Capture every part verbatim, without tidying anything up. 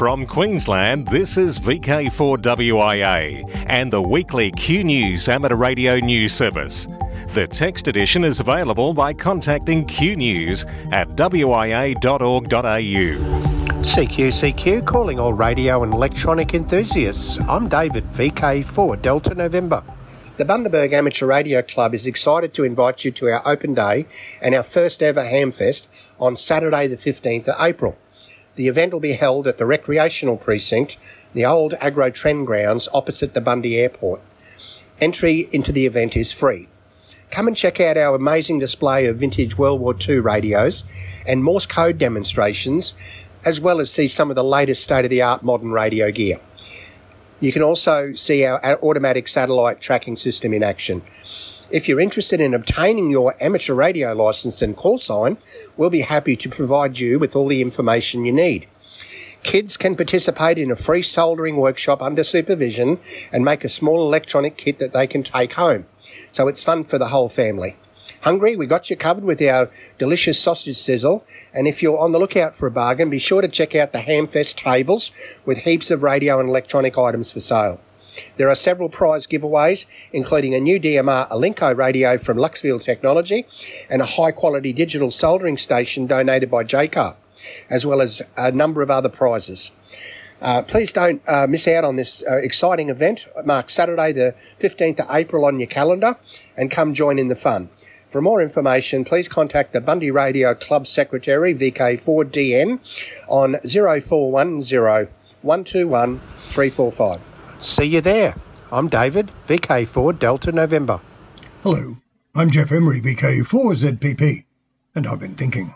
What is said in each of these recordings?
From Queensland, this is V K four W I A and the weekly Q News amateur radio news service. The text edition is available by contacting Q News at w i a dot org dot a u. C Q C Q, calling all radio and electronic enthusiasts. I'm David, V K four Delta November. The Bundaberg Amateur Radio Club is excited to invite you to our open day and our first ever Hamfest on Saturday the fifteenth of April. The event will be held at the Recreational Precinct, the old Agro Trend Grounds opposite the Bundy Airport. Entry into the event is free. Come and check out our amazing display of vintage World War Two radios and Morse code demonstrations, as well as see some of the latest state-of-the-art modern radio gear. You can also see our automatic satellite tracking system in action. If you're interested in obtaining your amateur radio licence and call sign, we'll be happy to provide you with all the information you need. Kids can participate in a free soldering workshop under supervision and make a small electronic kit that they can take home. So it's fun for the whole family. Hungry? We got you covered with our delicious sausage sizzle. And if you're on the lookout for a bargain, be sure to check out the Hamfest tables with heaps of radio and electronic items for sale. There are several prize giveaways, including a new D M R Alinco radio from Luxfield Technology and a high-quality digital soldering station donated by J C A R, as well as a number of other prizes. Uh, please don't uh, miss out on this uh, exciting event. Mark Saturday the fifteenth of April on your calendar and come join in the fun. For more information, please contact the Bundy Radio Club Secretary, V K four D N, on zero four one zero, one two one, three four five. See you there. I'm David, V K four Delta November. Hello, I'm Jeff Emery, V K four Z P P, and I've been thinking.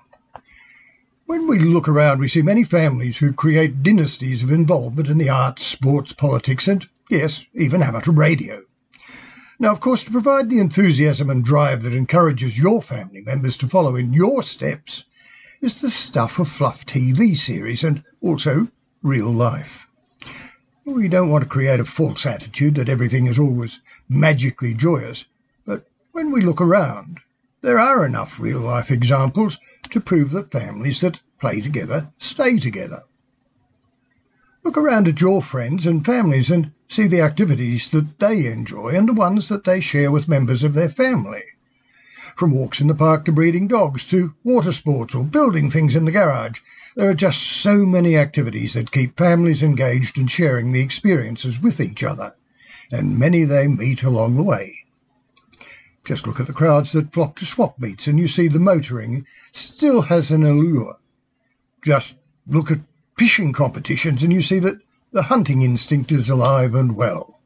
When we look around, we see many families who create dynasties of involvement in the arts, sports, politics, and, yes, even amateur radio. Now, of course, to provide the enthusiasm and drive that encourages your family members to follow in your steps is the stuff of Fluff T V series and also real life. We don't want to create a false attitude that everything is always magically joyous, but when we look around, there are enough real-life examples to prove that families that play together stay together. Look around at your friends and families and see the activities that they enjoy and the ones that they share with members of their family. From walks in the park to breeding dogs to water sports or building things in the garage, there are just so many activities that keep families engaged and sharing the experiences with each other, and many they meet along the way. Just look at the crowds that flock to swap meets and you see the motoring still has an allure. Just look at fishing competitions and you see that the hunting instinct is alive and well.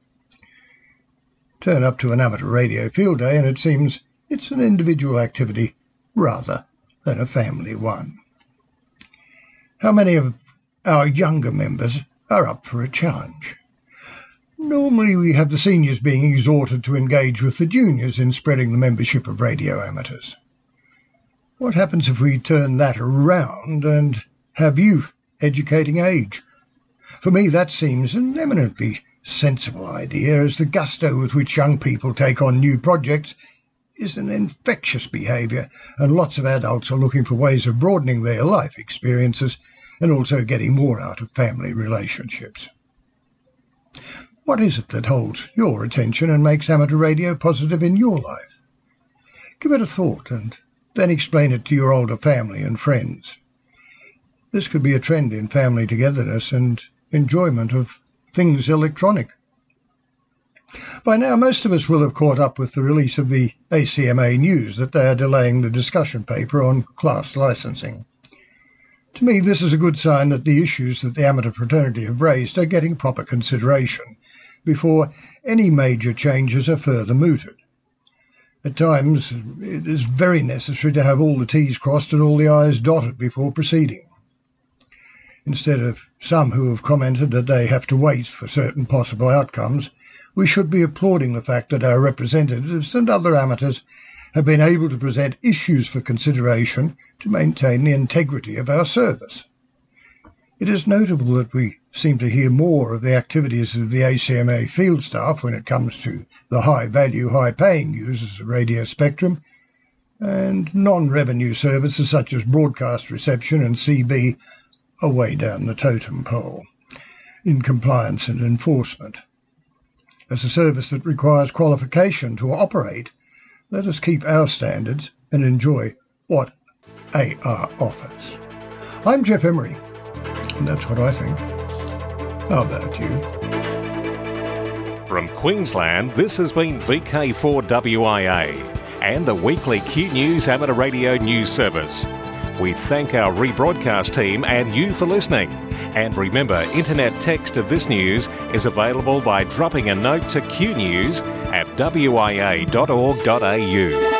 Turn up to an amateur radio field day and it seems it's an individual activity rather than a family one. How many of our younger members are up for a challenge? Normally we have the seniors being exhorted to engage with the juniors in spreading the membership of radio amateurs. What happens if we turn that around and have youth educating age? For me, that seems an eminently sensible idea, as the gusto with which young people take on new projects is an infectious behaviour, and lots of adults are looking for ways of broadening their life experiences and also getting more out of family relationships. What is it that holds your attention and makes amateur radio positive in your life? Give it a thought and then explain it to your older family and friends. This could be a trend in family togetherness and enjoyment of things electronic. By now, most of us will have caught up with the release of the A C M A news that they are delaying the discussion paper on class licensing. To me, this is a good sign that the issues that the amateur fraternity have raised are getting proper consideration before any major changes are further mooted. At times, it is very necessary to have all the T's crossed and all the I's dotted before proceeding. Instead of some who have commented that they have to wait for certain possible outcomes, we should be applauding the fact that our representatives and other amateurs have been able to present issues for consideration to maintain the integrity of our service. It is notable that we seem to hear more of the activities of the A C M A field staff when it comes to the high-value, high-paying users of radio spectrum, and non-revenue services such as broadcast reception and C B away down the totem pole in compliance and enforcement. As a service that requires qualification to operate, let us keep our standards and enjoy what A R offers. I'm Jeff Emery, and that's what I think. How about you? From Queensland, this has been V K four W I A and the weekly Q News Amateur Radio News Service. We thank our rebroadcast team and you for listening. And remember, internet text of this news is available by dropping a note to Q News at w i a dot org dot a u.